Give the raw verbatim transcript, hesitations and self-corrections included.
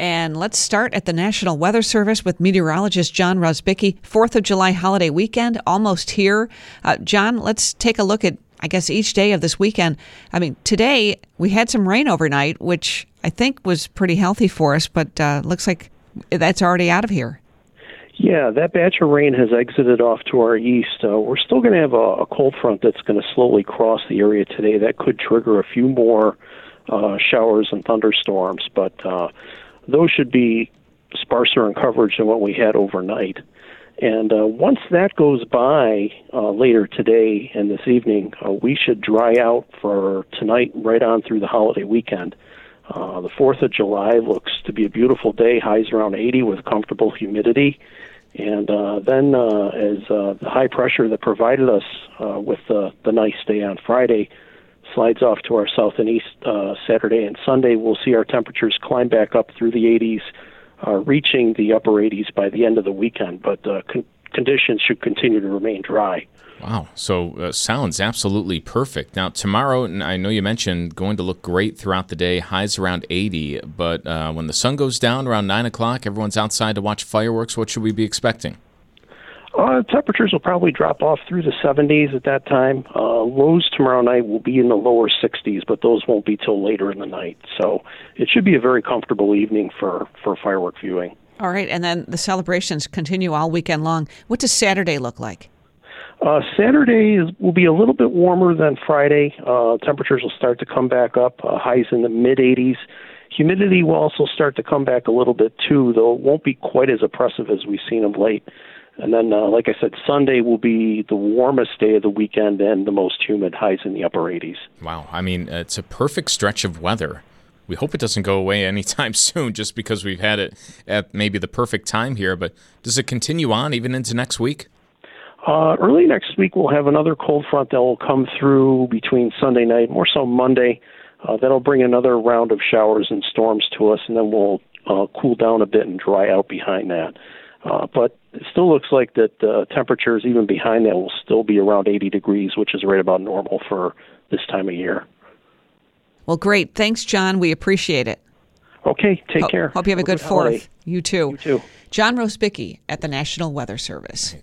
And let's start at the National Weather Service with meteorologist John Rozbicki. Fourth of July holiday weekend, almost here. Uh, John, let's take a look at, I guess, each day of this weekend. I mean, today we had some rain overnight, which I think was pretty healthy for us, but uh, looks like that's already out of here. Yeah, that batch of rain has exited off to our east. Uh, we're still going to have a, a cold front that's going to slowly cross the area today. That could trigger a few more uh, showers and thunderstorms, but uh, those should be sparser in coverage than what we had overnight. And uh, once that goes by uh, later today and this evening, uh, we should dry out for tonight right on through the holiday weekend. Uh, the fourth of July looks to be a beautiful day, highs around eighty with comfortable humidity. And uh, then uh, as uh, the high pressure that provided us uh, with the, the nice day on Friday slides off to our south and east uh, Saturday and Sunday, we'll see our temperatures climb back up through the eighties, uh, reaching the upper eighties by the end of the weekend. But uh, con- conditions should continue to remain dry. Wow. So uh, sounds absolutely perfect. Now, tomorrow, and I know you mentioned going to look great throughout the day, highs around eighty, but uh, when the sun goes down around nine o'clock, everyone's outside to watch fireworks. What should we be expecting? Uh, temperatures will probably drop off through the seventies at that time. Uh, lows tomorrow night will be in the lower sixties, but those won't be till later in the night. So it should be a very comfortable evening for, for firework viewing. All right, and then the celebrations continue all weekend long. What does Saturday look like? Uh, Saturday is, will be a little bit warmer than Friday. Uh, temperatures will start to come back up, uh, highs in the mid-eighties. Humidity will also start to come back a little bit too, though it won't be quite as oppressive as we've seen of late. And then, uh, like I said, Sunday will be the warmest day of the weekend and the most humid, highs in the upper eighties. Wow. I mean, it's a perfect stretch of weather. We hope it doesn't go away anytime soon just because we've had it at maybe the perfect time here. But does it continue on even into next week? Uh, early next week, we'll have another cold front that will come through between Sunday night, more so Monday. Uh, that'll bring another round of showers and storms to us, and then we'll uh, cool down a bit and dry out behind that. Uh, but it still looks like that uh, temperatures even behind that will still be around eighty degrees, which is right about normal for this time of year. Well, great. Thanks, John. We appreciate it. Okay, take Ho- care. Hope you have a good, good fourth. holiday. You too. You too. John Rozbicki at the National Weather Service.